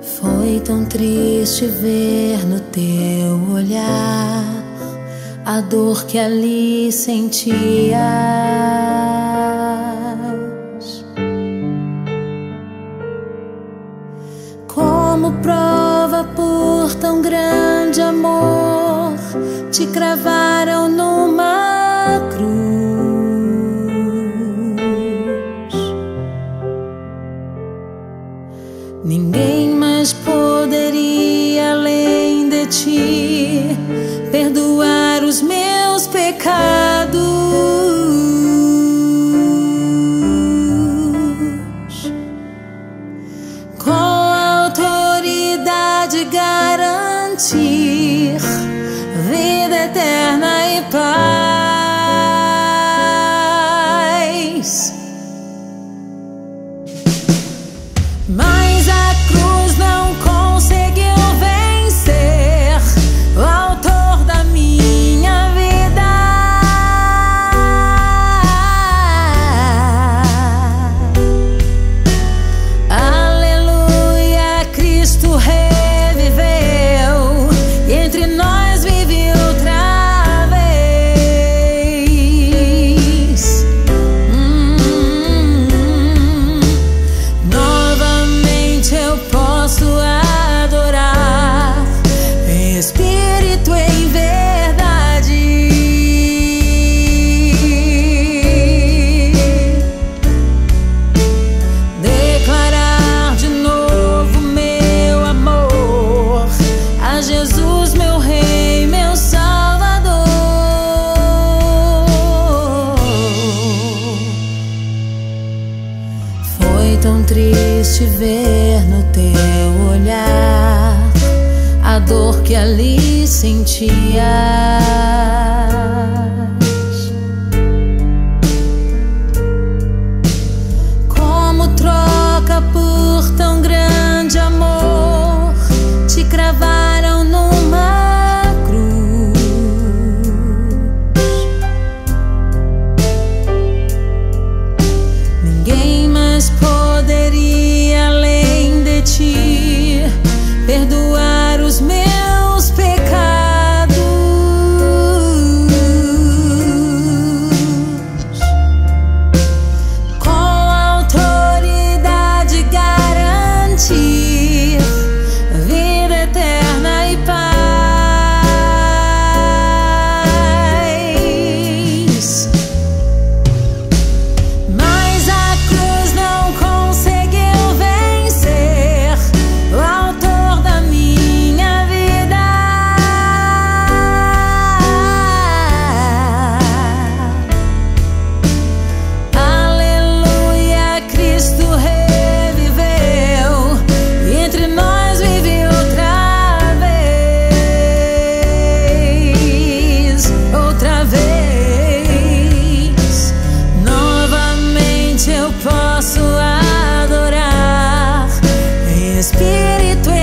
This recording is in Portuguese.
Foi tão triste ver no teu olhar a dor que ali sentias. Como prova por tão grande amor, te cravaram numa cruz. Ninguém mais poderia, além de ti, perdoar os meus pecados. Com autoridade garantir vida eterna e paz. Mas a cruz não conseguiu vencer o autor da minha vida. Aleluia, Cristo reviveu e entre nós vive outra vez. Novamente eu posso adorar em espírito e em verdade. Declarar de novo meu amor a Jesus, meu Rei, meu Salvador. Foi tão triste ver no teu olhar a dor que ali sentias. Como troca por tão grande amor, te cravaram numa cruz. Ninguém mais poderia, além de ti, perdoar os meus pecados. Com autoridade garantir vida eterna e paz. Mas a cruz não conseguiu vencer o autor da minha vida. Aleluia, Cristo reviveu e entre nós vive outra vez. Outra vez. Novamente eu posso adorar em espírito